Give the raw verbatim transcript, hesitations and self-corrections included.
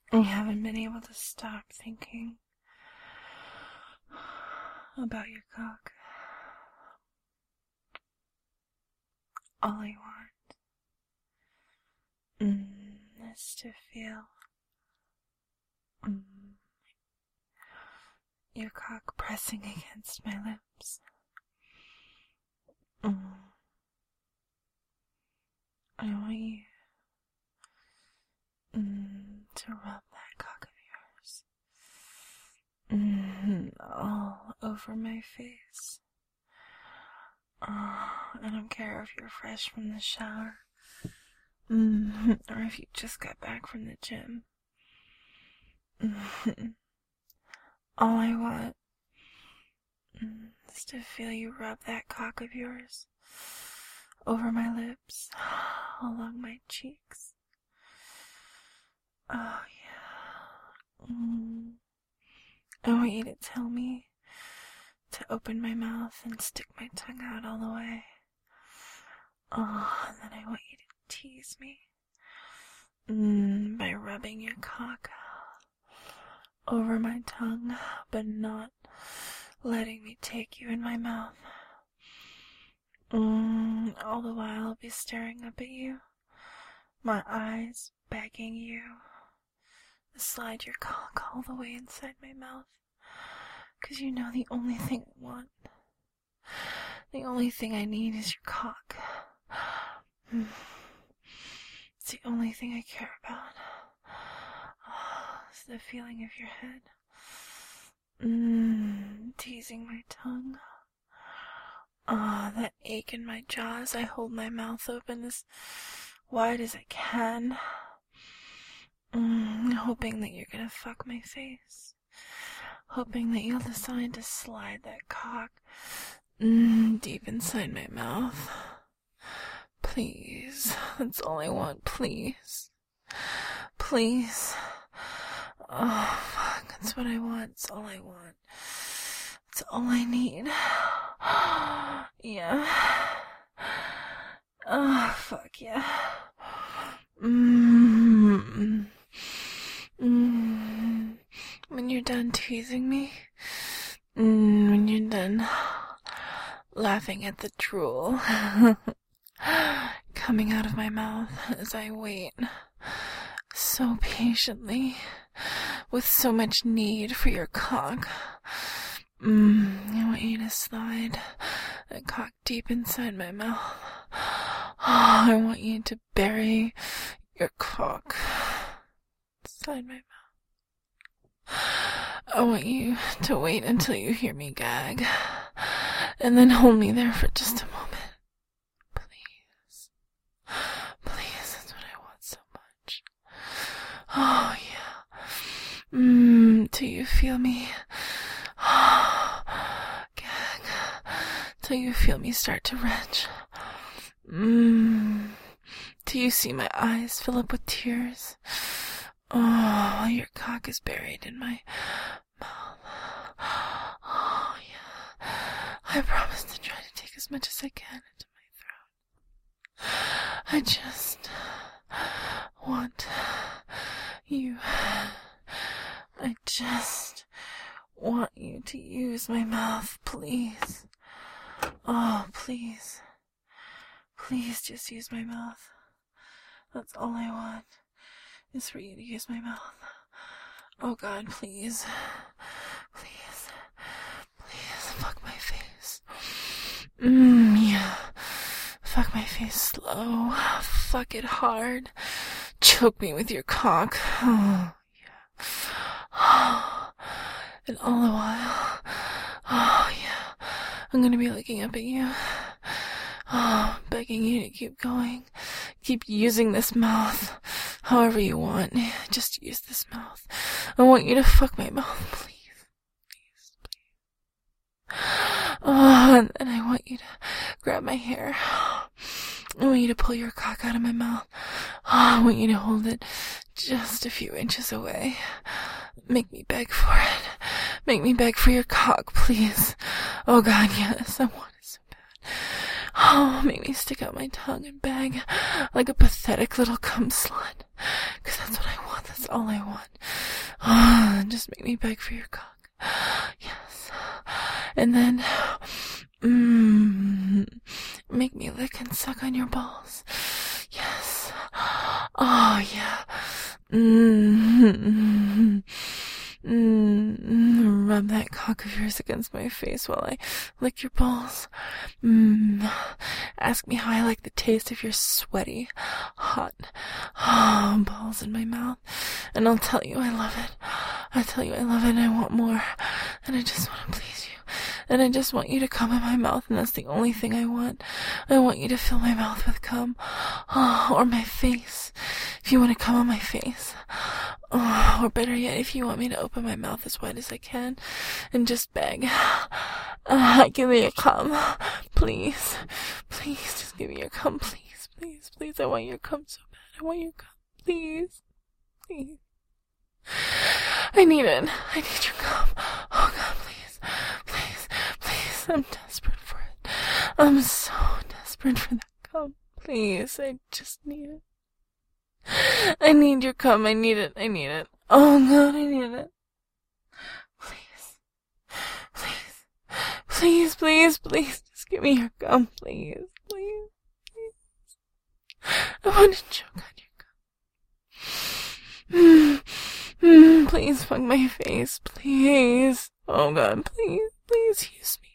I haven't been able to stop thinking about your cock. All I want mm, is to feel mm, your cock pressing against my lips. Mm. I want you mm, to rub that cock of yours mm, all over my face. Oh, I don't care if you're fresh from the shower mm, or if you just got back from the gym. Mm. All I want mm, is to feel you rub that cock of yours over my lips, along my cheeks. Oh, yeah. Mm. I want you to tell me to open my mouth and stick my tongue out all the way. Oh, and then I want you to tease me mm, by rubbing your cock over my tongue, but not letting me take you in my mouth. Mm, all the while I'll be staring up at you, my eyes begging you to slide your cock all the way inside my mouth. 'Cause you know the only thing I want, the only thing I need is your cock. It's the only thing I care about. It's the feeling of your head mm, teasing my tongue. Ah, oh, that ache in my jaw as I hold my mouth open as wide as I can, mm, hoping that you're gonna fuck my face. Hoping that you'll decide to slide that cock mm, deep inside my mouth. Please. That's all I want. Please. Please. Oh, fuck. That's what I want. It's all I want. It's all I need. Yeah. Oh, fuck yeah. Mmm. Mmm. When you're done teasing me, mm, when you're done laughing at the drool coming out of my mouth as I wait so patiently with so much need for your cock, mm, I want you to slide that cock deep inside my mouth. Oh, I want you to bury your cock inside my mouth. I want you to wait until you hear me gag, and then hold me there for just a moment. Please. Please, that's what I want so much. Oh, yeah. Mmm, till you feel me gag, till you feel me start to retch. Mmm, till you see my eyes fill up with tears. Oh, your cock is buried in my mouth. Oh, yeah. I promise to try to take as much as I can into my throat. I just want you. I just want you to use my mouth, please. Oh, please. Please just use my mouth. That's all I want. Is for you to use my mouth. Oh God, please. Please. Please, fuck my face. Mmm, yeah. Fuck my face slow. Fuck it hard. Choke me with your cock. Oh, yeah. And all the while, oh, yeah, I'm gonna be looking up at you. Oh, begging you to keep going. Keep using this mouth. However you want. Just use this mouth. I want you to fuck my mouth, please. Please, please. Oh, and then I want you to grab my hair. I want you to pull your cock out of my mouth. Oh, I want you to hold it just a few inches away. Make me beg for it. Make me beg for your cock, please. Oh God, yes, I want it so bad. Oh, make me stick out my tongue and beg like a pathetic little cum slut. 'Cause that's what I want. That's all I want. Oh, just make me beg for your cock. Yes. And then, mmm, make me lick and suck on your balls. Yes. Oh, yeah. Mmm. Mmm. Rub that cock of yours against my face while I lick your balls. Mmm. Ask me how I like the taste of your sweaty, hot oh, balls in my mouth, and I'll tell you I love it. I'll tell you I love it and I want more, and I just want to please you. And I just want you to come in my mouth, and that's the only thing I want. I want you to fill my mouth with cum. Oh, or my face. If you want to come on my face. Oh, or better yet, if you want me to open my mouth as wide as I can and just beg. Uh, give me your cum. Please. Please, just give me your cum. Please, please, please. I want your cum so bad. I want your cum. Please. Please. I need it. I need your cum. Oh, God, please. Please. Please. I'm desperate for it. I'm so desperate for that cum. Please. I just need it. I need your cum. I need it. I need it. Oh, God, I need it. Please. Please. Please, please, please. Just give me your cum. Please. Please. Please. I want to choke on your cum. Mm. Mm. Please fuck my face. Please. Oh, God, please. Please use me.